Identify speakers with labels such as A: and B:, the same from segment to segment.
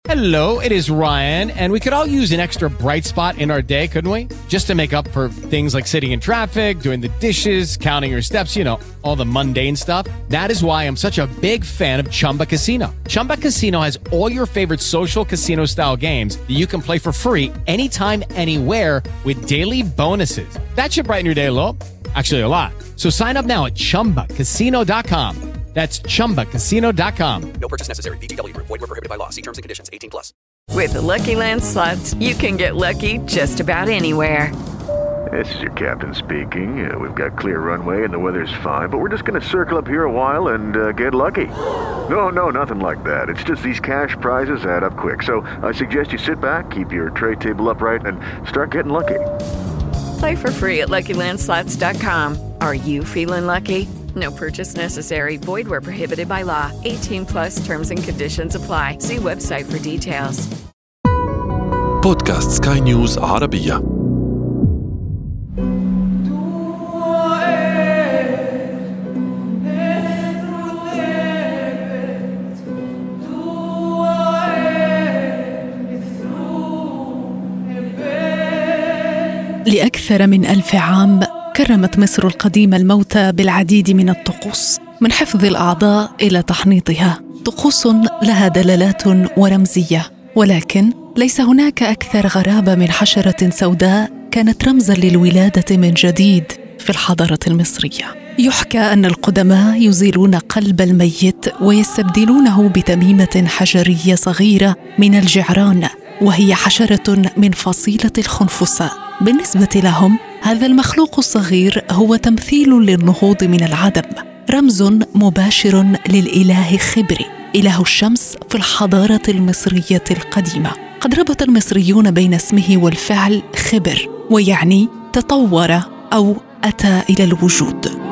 A: Hello, it is Ryan, and we could all use an extra bright spot in our day, couldn't we? Just to make up for things like sitting in traffic, doing the dishes, counting your steps, you know, all the mundane stuff. That is why I'm such a big fan of Chumba Casino. Chumba Casino has all your favorite social casino-style games that you can play for free anytime, anywhere with daily bonuses. That should brighten your day a little. Actually, a lot. So sign up now at ChumbaCasino.com. That's ChumbaCasino.com.
B: No purchase necessary. VGW Group. Void where prohibited by law. See terms and conditions. 18+.
C: With the Lucky Land Slots, you can get lucky just about anywhere.
D: This is your captain speaking. We've got clear runway and the weather's fine, but we're just going to circle up here a while and get lucky. No, nothing like that. It's just these cash prizes add up quick. So I suggest you sit back, keep your tray table upright, and start getting lucky.
C: Play for free at LuckyLandSlots.com. Are you feeling lucky? No purchase necessary. Void where prohibited by law. 18+ terms and conditions apply. See website for details.
E: بودكاست سكاي نيوز عربية.
F: لأكثر من 1000 عام كرمت مصر القديمة الموتى بالعديد من الطقوس، من حفظ الأعضاء إلى تحنيطها، طقوس لها دلالات ورمزية. ولكن ليس هناك أكثر غرابة من حشرة سوداء كانت رمزاً للولادة من جديد في الحضارة المصرية. يحكى أن القدماء يزيلون قلب الميت ويستبدلونه بتميمة حجرية صغيرة من الجعران، وهي حشرة من فصيلة الخنفساء. بالنسبة لهم هذا المخلوق الصغير هو تمثيل للنهوض من العدم، رمز مباشر للإله خبري، إله الشمس في الحضارة المصرية القديمة. قد ربط المصريون بين اسمه والفعل خبر، ويعني تطور أو أتى إلى الوجود.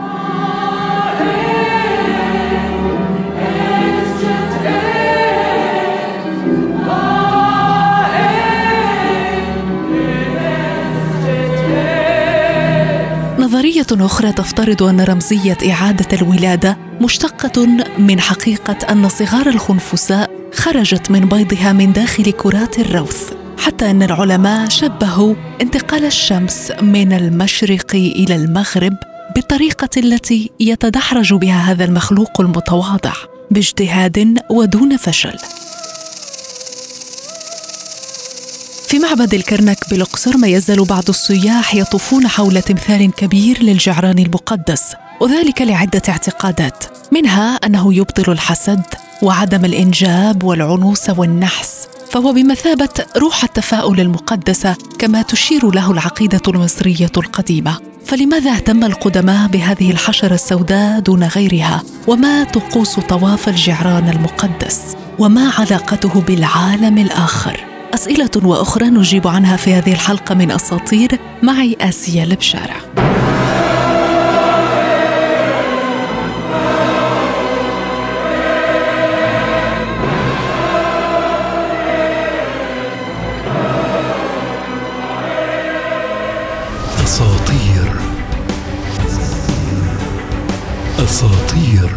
F: نظرية أخرى تفترض أن رمزية إعادة الولادة مشتقة من حقيقة أن صغار الخنفساء خرجت من بيضها من داخل كرات الروث، حتى أن العلماء شبهوا انتقال الشمس من المشرق إلى المغرب بالطريقة التي يتدحرج بها هذا المخلوق المتواضع باجتهاد ودون فشل. في معبد الكرنك بالأقصر ما يزال بعض السياح يطوفون حول تمثال كبير للجعران المقدس، وذلك لعدة اعتقادات، منها أنه يبطل الحسد وعدم الإنجاب والعنوس والنحس، فهو بمثابة روح التفاؤل المقدسة كما تشير له العقيدة المصرية القديمة. فلماذا اهتم القدماء بهذه الحشرة السوداء دون غيرها؟ وما طقوس طواف الجعران المقدس؟ وما علاقته بالعالم الآخر؟ أسئلة وأخرى نجيب عنها في هذه الحلقة من أساطير معي آسيا البشارة.
E: أساطير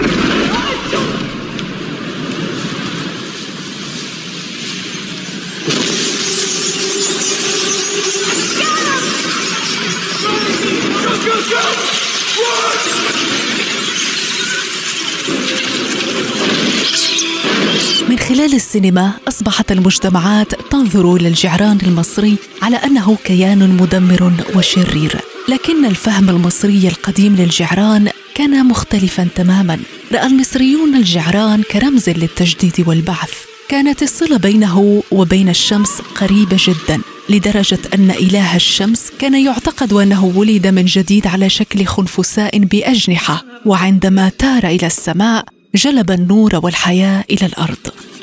F: من خلال السينما أصبحت المجتمعات تنظر إلى الجعران المصري على أنه كيان مدمر وشرير، لكن الفهم المصري القديم للجعران كان مختلفاً تماماً. رأى المصريون الجعران كرمز للتجديد والبعث. كانت الصلة بينه وبين الشمس قريبة جداً، لدرجة أن إله الشمس كان يعتقد أنه ولد من جديد على شكل خنفساء بأجنحة، وعندما تار إلى السماء جلب النور والحياة إلى الأرض.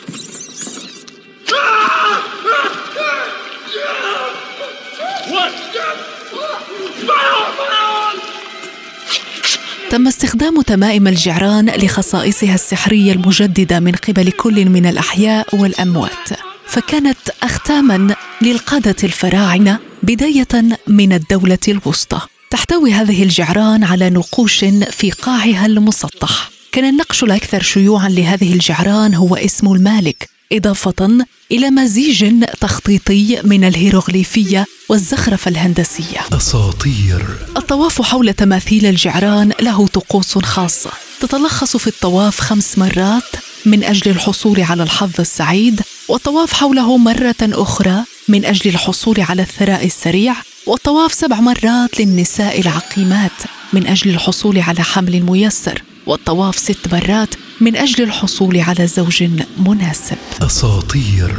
F: تم استخدام تمائم الجعران لخصائصها السحرية المجددة من قبل كل من الأحياء والأموات، فكانت أختاماً للقادة الفراعنة بداية من الدولة الوسطى. تحتوي هذه الجعران على نقوش في قاعها المسطح، كان النقش الأكثر شيوعاً لهذه الجعران هو اسم المالك، إضافة إلى مزيج تخطيطي من الهيروغليفية والزخرفة الهندسية.
E: أساطير.
F: الطواف حول تماثيل الجعران له طقوس خاصة تتلخص في الطواف 5 مرات من أجل الحصول على الحظ السعيد، والطواف حوله مرة أخرى من أجل الحصول على الثراء السريع، والطواف 7 مرات للنساء العقيمات من أجل الحصول على حمل ميسر، والطواف 6 مرات من أجل الحصول على زوج مناسب.
E: أساطير.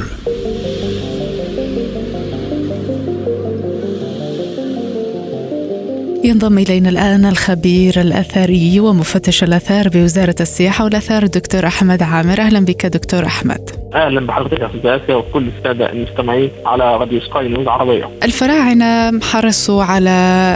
F: ينضم إلينا الآن الخبير الأثري ومفتش الآثار بوزارة السياحة والآثار الدكتور أحمد عامر. أهلا بك دكتور أحمد.
G: أهلا بحضرتك يا أستاذ آسيا وكل السادة المستمعين على راديو سكاي نيوز عربية.
F: الفراعنة حرصوا على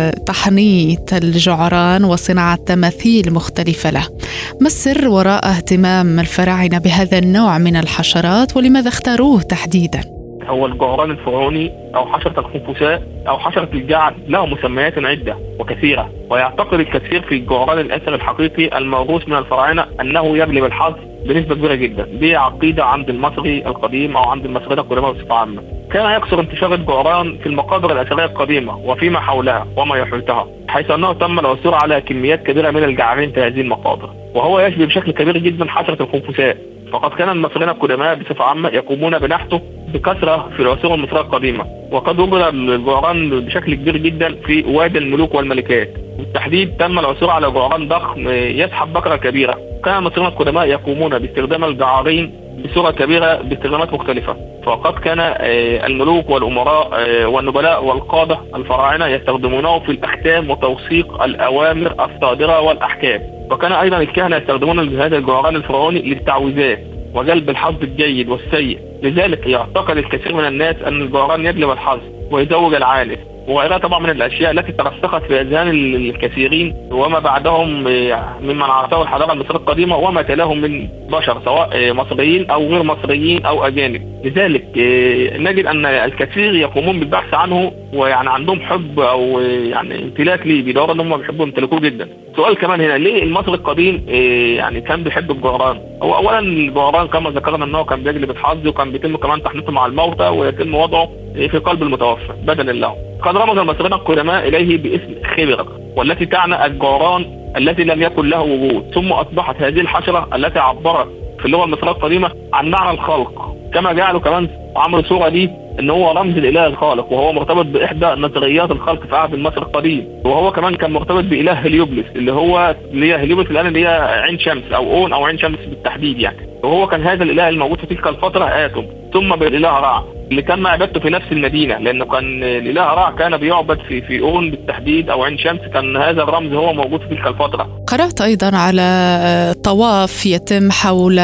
F: تحنيط الجعران وصناعة تماثيل مختلفة له. ما السر وراء اهتمام الفراعنة بهذا النوع من الحشرات ولماذا اختاروه تحديدا؟
G: هو الجعران الفرعوني أو حشرة الخنفساء أو حشرة الجعد له مسميات عدة وكثيرة، ويعتقد الكثير في الجعران الأثري الحقيقي الموروث من الفراعنة أنه يجلب الحظ بنسبة كبيرة جدا. دي عقيدة عند المصري القديم أو عند المصريين القدماء بصفة عامة. كان يكثر انتشار الجعران في المقابر الأثرية القديمة وفيما حولها وما يحيطها، حيث أنه تم العثور على كميات كبيرة من الجعرين في هذه المقابر، وهو يشبه بشكل كبير جدا حشرة الخنفساء. فقد كان المصريين القدماء بصفة عامة يقومون بنحته بكثرة في العصور المصرية القديمة، وقد وجد الجعران بشكل كبير جدا في وادي الملوك والملكات. بالتحديد تم العثور على جعران ضخم يسحب بقرة كبيرة. كان المصريين القدماء يقومون باستخدام الجعارين بصورة كبيرة باستخدامات مختلفة، فقد كان الملوك والأمراء والنبلاء والقادة الفراعنة يستخدمونه في الأحكام وتوثيق الأوامر الصادرة والأحكام. وكان أيضا الكهنة يستخدمون هذا الجعران الفرعوني للتعويذات وجلب الحظ الجيد والسيء. لذلك يعتقد الكثير من الناس أن الجعران يجلب الحظ ويزوج العانس، وغيرها طبعا من الأشياء التي ترسخت في أذهان الكثيرين وما بعدهم ممن عرفوا الحضارة المصرية القديمة وما تلاهم من بشر سواء مصريين أو غير مصريين أو أجانب. لذلك نجد أن الكثير يقومون بالبحث عنه، ويعني عندهم حب أو يعني امتلاك ليه، بيدوروا أن هم بيحبوا يمتلكوه جدا. سؤال كمان هنا، ليه المصري القديم يعني كان بيحب الجعران؟ هو أولا الجعران كما ذكرنا أنه كان بيجلب الحظ، وكان بيتم كمان تحنيطه مع الموتى ويتم وضعه في قلب المتوفى بدلا له. قد رمز المصريين القدماء إليه باسم خبر، والتي تعنى الجعران الذي لم يكن له وجود، ثم أصبحت هذه الحشرة التي عبرت في اللغة المصرية القديمة عن معنى الخلق، كما جعلوا كمان عمرو صورة دي ان هو رمز الاله الخالق، وهو مرتبط باحدى نظريات الخلق في عهد المصري القديم. وهو كمان كان مرتبط باله هليوبلس اللي هي هليوبلس الان اللي هي عين شمس او اون او عين شمس بالتحديد يعني. وهو كان هذا الاله الموجود في تلك الفتره آتم، ثم بالاله رع اللي كان عبادته في نفس المدينه، لانه كان الاله رع كان بيعبد في اون بالتحديد او عين شمس. كان هذا الرمز هو موجود في تلك الفتره.
F: قرأت ايضا على طواف يتم حول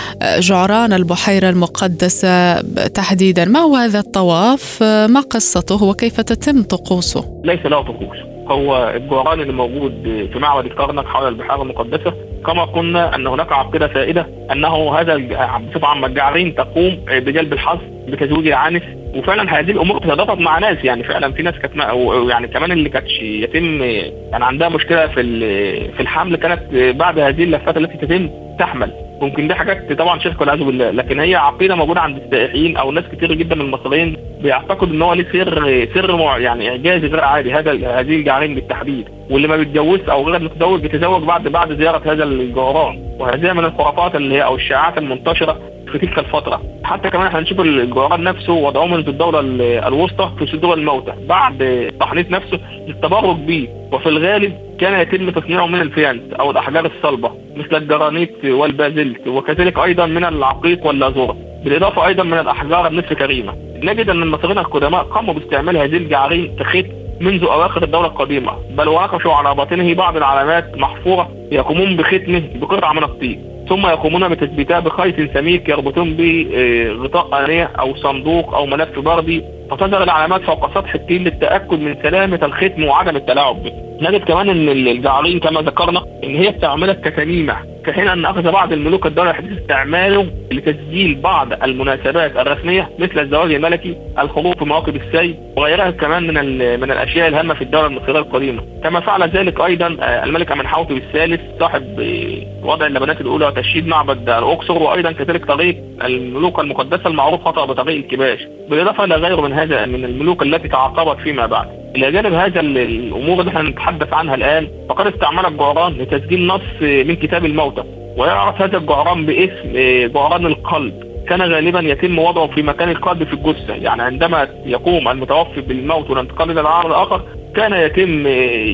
F: جعران البحيره المقدسه تحديدا. ما هو هذا الطواف؟ ما قصته وكيف تتم طقوسه؟
G: ليس له طقوس. هو الجعران اللي موجود في معبد الكرنك حول البحيره المقدسه، كما قلنا ان هناك عقيده سائده انه هذا بصفه عامه الجعرين تقوم بجلب الحظ بتزويج العانس. وفعلا هذه الامور تتضافر مع ناس، يعني فعلا في ناس كانت يعني كمان اللي كانتش يتم يعني عندها مشكله في الحمل كانت بعد هذه اللفات التي تتم تحمل. ممكن دي حاجات طبعا شرك والعياذ بالله، لكن هي عقيده موجوده عند السائحين او ناس كتير جدا من المصريين بيعتقدوا ان هو ليه سر يعني اعجازي غير عادي هذه الجعرين بالتحديد. واللي ما بيتجوز او غير متزوج بيتزوج بعد زياره هذا الجعران. وهذه من الخرافات اللي هي او الشائعات المنتشره في تلك الفتره. حتى كمان احنا نشوف الجعران نفسه وضعوه منذ الدوله الوسطى في صدور الموتى بعد تحنيط نفسه للتبرك به، وفي الغالب كان يتم تصنيعه من الفيانس او الاحجار الصلبه مثل الجرانيت والبازلت، وكذلك ايضا من العقيق واللازورة، بالاضافه ايضا من الاحجار النصف كريمه. نجد ان المصريين القدماء قاموا باستعمال هذه الجعارين كخيط منذ اواخر الدوله القديمه، بل ونقشوا على باطنه بعض العلامات محفوره يقومون بختمه بقطعه من الطين، ثم يقومون بتثبيتها بخيط سميك يربطون به غطاء آنية او صندوق او ملف بردي، فتظهر العلامات فوق سطح الطين للتاكد من سلامه الختم وعدم التلاعب به. نجد كمان ان الجعارين كما ذكرنا ان هي بتعملها كتميمه في حين أن أخذ بعض الملوك الدولة الحديثة استعماله لتسجيل بعض المناسبات الرسمية مثل الزواج الملكي، الخروج في مواكب السيف، وغيرها كمان من الأشياء الهامة في الدولة المصرية القديمة. كما فعل ذلك أيضا الملك أمنحوتب الثالث صاحب وضع اللبنات الأولى وتشييد معبد الأقصر، وأيضا كذلك طريق الملوك المقدسة المعروف خطأ بطريق الكباش، بالإضافة إلى غيره من الملوك التي تعاقبت فيما بعد. إلى جانب هذا الأمور اللي احنا نتحدث عنها الآن، فقد استعمل الجعران لتسجيل نص من كتاب الموتى، ويعرف هذا الجعران باسم جعران القلب. كان غالبا يتم وضعه في مكان القلب في الجثة، يعني عندما يقوم المتوفي بالموت والانتقال إلى العالم الآخر كان يتم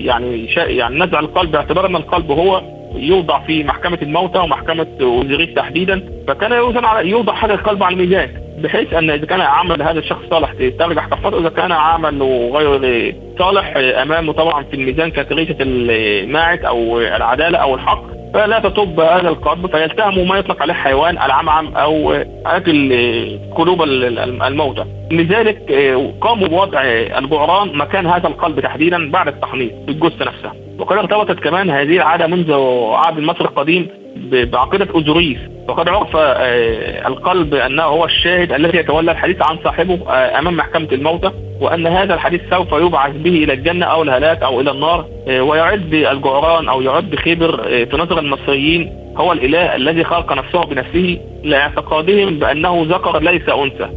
G: يعني نزع القلب، باعتبار أن القلب هو يوضع في محكمة الموتى ومحكمة وزيريت تحديدا، فكان يوضع هذا القلب على الميزان، بحيث أن إذا كان عمل هذا الشخص صالح ترجح كفارته، إذا كان عمله غير صالح أمامه طبعا في الميزان كانت ريشة الماعز أو العدالة أو الحق، فلا تطب هذا القلب فيلتهم ما يطلق عليه حيوان العمعم أو أكل قلوب الموتى. لذلك قاموا بوضع الجعران مكان هذا القلب تحديدا بعد التحنيط في الجثة نفسها. وقد ارتبطت كمان هذه العادة منذ عهد مصر القديم بعقيدة أوزوريس، وقد عرف القلب أنه هو الشاهد الذي يتولى الحديث عن صاحبه أمام محكمة الموتى، وأن هذا الحديث سوف يبعث به إلى الجنة أو الهلاك أو إلى النار. ويعد الجعران أو يعد خبر في نظر المصريين هو الإله الذي خلق نفسه بنفسه، لاعتقادهم بأنه ذكر ليس أنثى،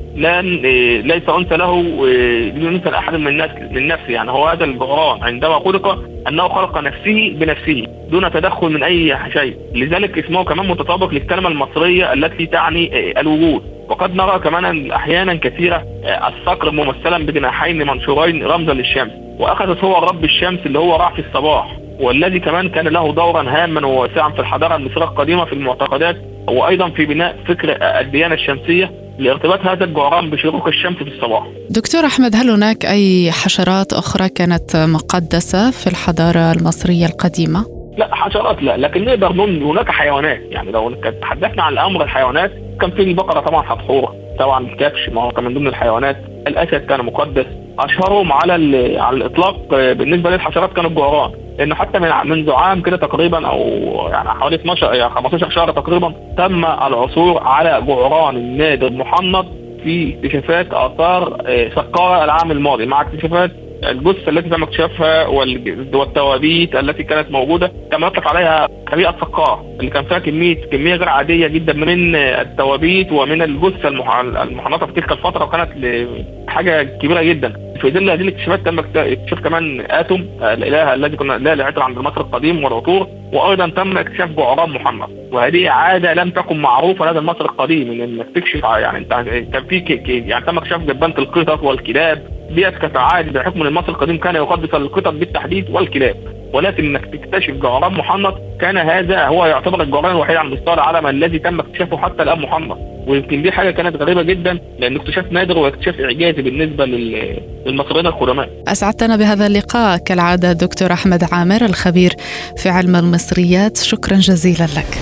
G: ليس أنثى له مثل أحد من نفسه. يعني هو هذا الجعران عندما خلق أنه خلق نفسه بنفسه دون تدخل من أي شيء، لذلك اسمه كمان متطابق للكلمة المصرية التي تعني الوجود. وقد نرى كمان أحيانا كثيرة الصقر ممثلا بجناحين منشورين رمزا للشمس، وأخذت هو رب الشمس اللي هو راعي الصباح، والذي كمان كان له دورا هاما وواسعا في الحضارة المصرية القديمة في المعتقدات، وأيضا في بناء فكر الديانة الشمسية لارتباط هذا الجعران بشروق الشمس في الصباح.
F: دكتور أحمد، هل هناك أي حشرات أخرى كانت مقدسة في الحضارة المصرية القديمة؟
G: لا حشرات لا، لكن نقدر نقول هناك حيوانات. يعني لو تحدثنا عن الأمر الحيوانات كان في البقرة طبعا حتحور، طبعا الكبش ما هو كان من ضمن الحيوانات، الأسد كان مقدس. أشهرهم على الإطلاق بالنسبة للحشرات كان الجعران، لأنه حتى منذ عام كده تقريبا أو يعني حوالي 15 شهر تقريبا تم العثور على جعران النادر محنط في اكتشافات آثار سقارة العام الماضي، مع اكتشافات الجثة التي تم اكتشافها والتوابيت التي كانت موجودة كما يطلق عليها طريقة سقارة، اللي كان فيها كمية غير عادية جدا من التوابيت ومن الجثة المحنطة في تلك الفترة، وكانت حاجة كبيرة جدا. في ظل هذه الاكتشافات تم اكتشاف كمان آتوم الإله الذي كنا لا يعتبر عند المصري القديم والعطور، وأيضا تم اكتشاف جعران محنط، وهذه عادة لم تكن معروفة لدى المصري القديم، إنك تكشف يعني كان في يعني تم اكتشاف جبانة القطط والكلاب، ديت كانت عادة بحكم المصري القديم كان يقدس القطط بالتحديد والكلاب، ولكن انك تكتشف جعران محنط كان هذا هو يعتبر الجعران الوحيد على مستوى العالم الذي تم اكتشافه حتى الآن محنط. ويمكن دي حاجة كانت غريبة جدا، لأن اكتشاف نادر واكتشاف إعجازي بالنسبة للمصريين القدماء.
F: أسعدتنا بهذا اللقاء كالعادة دكتور أحمد عامر الخبير في علم المصريات، شكرا جزيلا لك.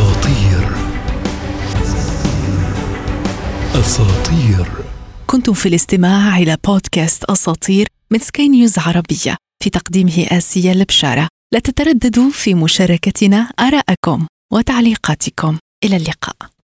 E: أساطير
F: كنتم في الاستماع إلى بودكاست أساطير من سكاي نيوز عربية، في تقديمه آسيا البشارة. لا تترددوا في مشاركتنا آراءكم وتعليقاتكم. إلى اللقاء.